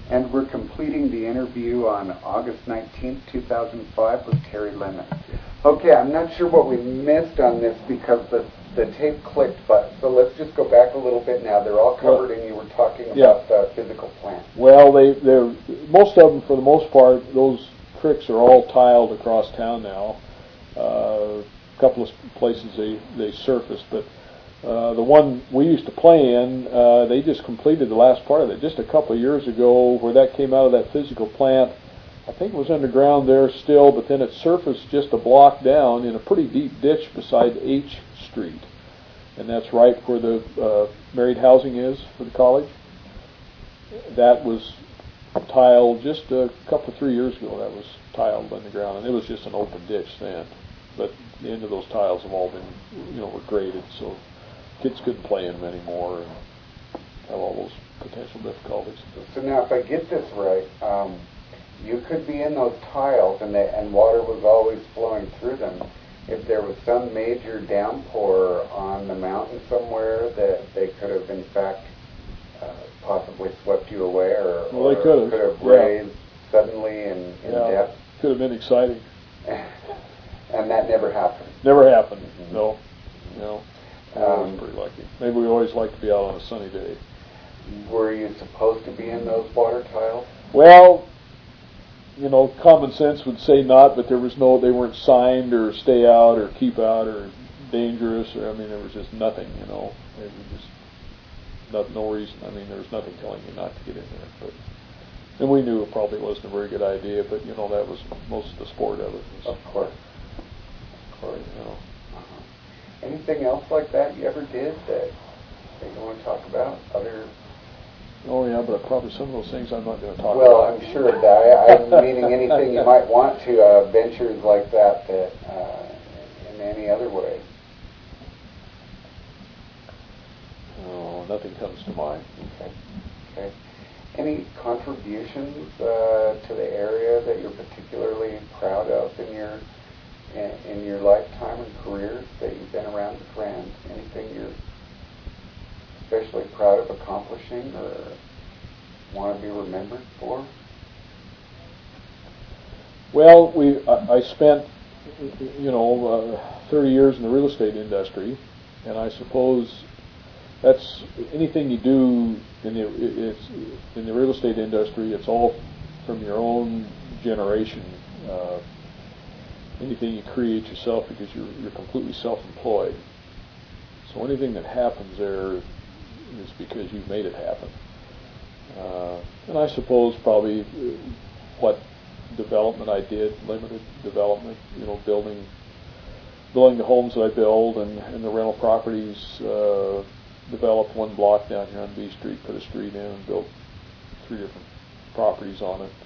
And we're completing the interview on August 19th, 2005 with Terry Lemon. Okay, I'm not sure what we missed on this because the tape clicked, but so let's just go back a little bit now. They're all covered, and you were talking about the physical plant. Well, they're most of them, for the most part, those creeks are all tiled across town now. A couple of places they surfaced, but the one we used to play in, they just completed the last part of it just a couple of years ago, where that came out of that physical plant. I think it was underground there still, but then it surfaced just a block down in a pretty deep ditch beside H Street. And that's right where the married housing is for the college. That was tiled just a couple, 3 years ago. That was tiled underground, and it was just an open ditch then. But the end of those tiles have all been, were graded, so kids couldn't play in them anymore and have all those potential difficulties. So now, if I get this right, you could be in those tiles, and water was always flowing through them. If there was some major downpour on the mountain somewhere, that they could have, in fact, possibly swept you away, or they could have raised suddenly in depth. Could have been exciting. And that never happened. Never happened. Mm-hmm. No. I was pretty lucky. Maybe we always like to be out on a sunny day. Were you supposed to be in those water tiles? Well, common sense would say not, but there was they weren't signed or stay out or keep out or dangerous, or there was just nothing, It was just no reason. There was nothing telling you not to get in there. And we knew it probably wasn't a very good idea, but that was most of the sport of it. Of course. Anything else like that you ever did that you want to talk about? Oh yeah, but probably some of those things I'm not going to talk about. Well, I'm sure of that. I'm meaning anything you might want to, ventures like that in any other way. Oh, nothing comes to mind. Okay. Any contributions to the area that you're particularly proud of in your lifetime and career that you've been around the Grand? Anything you're especially proud of accomplishing or want to be remembered for? Well, I spent 30 years in the real estate industry, and I suppose that's anything you do in the real estate industry. It's all from your own generation. Anything you create yourself, because you're completely self-employed. So anything that happens there is because you've made it happen. And I suppose probably what development I did, limited development, building the homes that I build and the rental properties. Developed one block down here on B Street, put a street in, and built 3 different properties on it.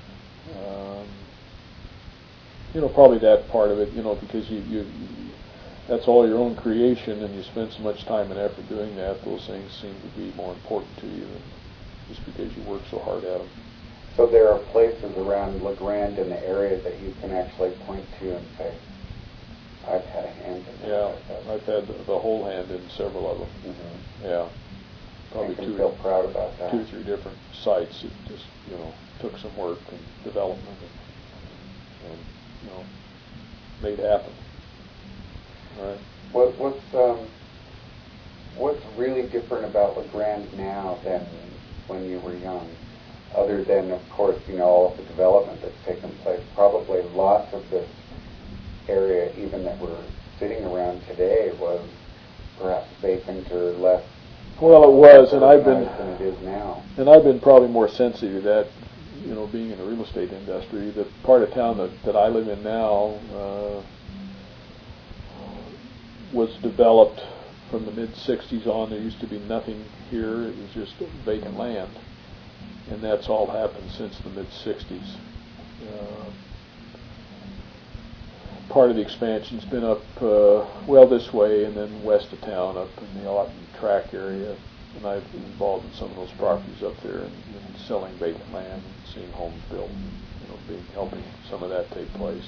Probably that part of it, because you that's all your own creation, and you spend so much time and effort doing that. Those things seem to be more important to you than just because you work so hard at them. So there are places around LeGrand in the area that you can actually point to and say, I've had a hand in that. Yeah, I've had the whole hand in several of them. Mm-hmm. Yeah, probably you can feel proud about that. 2 or 3 different sites. It just took some work and development and made happen. All right. What's really different about LeGrand now than when you were young? Other than, of course, all of the development that's taken place. Probably lots of this area, even that we're sitting around today, was perhaps vacant or less. Well, it was, and I've been than it is now. And I've been probably more sensitive to that. Being in the real estate industry, the part of town that I live in now was developed from the mid-'60s on. There used to be nothing here. It was just vacant land, and that's all happened since the mid-'60s. Part of the expansion's been up this way, and then west of town, up in the Otten Track area. And I've been involved in some of those properties up there and selling vacant land and seeing homes built, helping some of that take place.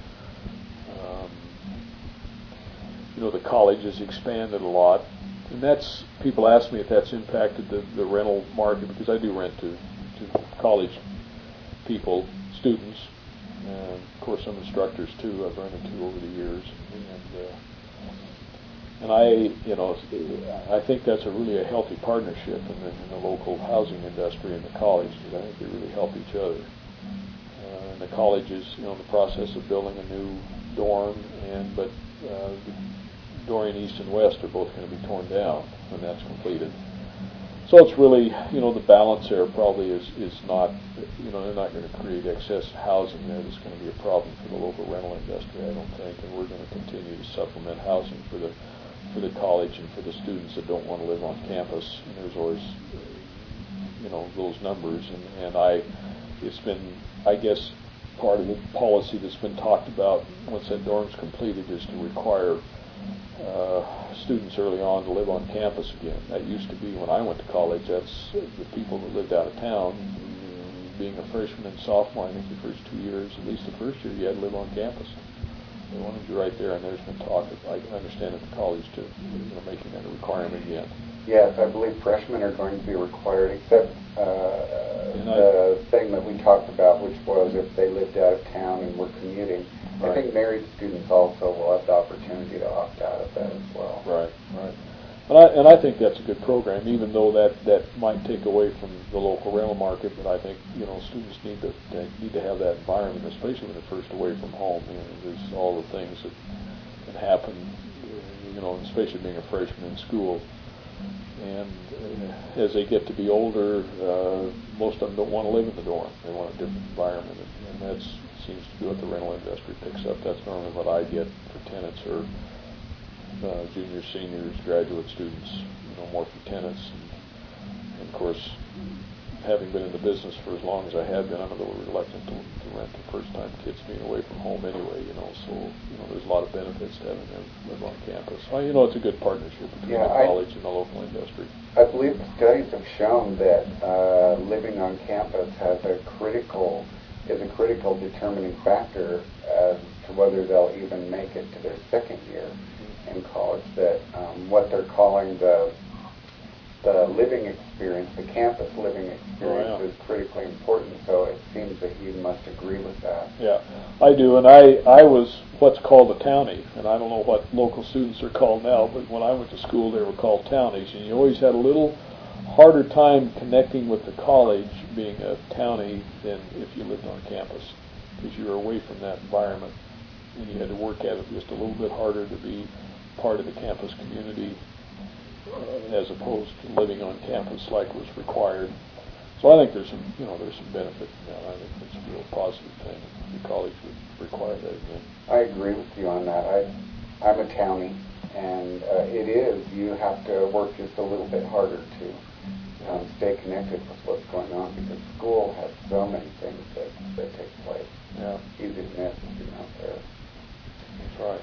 The college has expanded a lot, and people ask me if that's impacted the rental market, because I do rent to college people, students, and of course some instructors too. I've run into over the years, and I think that's really a healthy partnership in the local housing industry and the college. I think they really help each other. And the college is in the process of building a new dorm, but Dorian East and West are both going to be torn down when that's completed. So it's really, the balance there probably is not, they're not going to create excess housing there. That's going to be a problem for the local rental industry, I don't think, and we're going to continue to supplement housing for the college and for the students that don't want to live on campus. And there's always, those numbers, and it's been, I guess, part of the policy that's been talked about once that dorm's completed is to require students early on to live on campus again. That used to be when I went to college. That's the people that lived out of town. Being a freshman and sophomore, I think the first 2 years, at least the first year, you had to live on campus. They wanted you right there, and there's been talk, I understand, at the college to making that a requirement again. Yes, I believe freshmen are going to be required, except the thing that we talked about, which was if they lived out of town and were commuting. Right. I think married students also will have the opportunity to opt out of that as well. Right. And I think that's a good program, even though that might take away from the local rental market. But I think students need to have that environment, especially when they're first away from home. There's all the things that can happen, especially being a freshman in school. And as they get to be older, most of them don't want to live in the dorm. They want a different environment, and that seems to be what the rental industry picks up. That's normally what I get for tenants or juniors, seniors, graduate students, more for tenants. And of course, having been in the business for as long as I have been, I'm a little reluctant to rent to first-time kids being away from home anyway, so there's a lot of benefits to having them live on campus. It's a good partnership between the college and the local industry. I believe the studies have shown that living on campus is a critical determining factor as to whether they'll even make it to their second year in college, that what they're calling the living experience, the campus living experience is critically important, so it seems that you must agree with that. Yeah, I do, and I was what's called a townie, and I don't know what local students are called now, but when I went to school they were called townies, and you always had a little harder time connecting with the college being a townie than if you lived on campus, because you were away from that environment, and you had to work at it just a little bit harder to be part of the campus community, as opposed to living on campus like was required. So I think there's some benefit in that. I think it's a real positive thing. The college would require that again. I agree with you on that. I'm a townie, and it is. You have to work just a little bit harder to stay connected with what's going on, because school has so many things that take place. Yeah. Easy to miss if you're not there. That's right.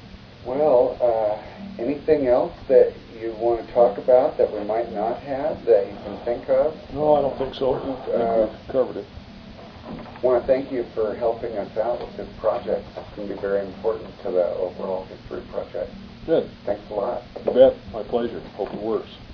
Well, anything else that you want to talk about that we might not have that you can think of? No, I don't think so. I think we've covered it. I want to thank you for helping us out with this project. It's going to be very important to the overall history project. Good. Thanks a lot. You bet. My pleasure. Hope it works.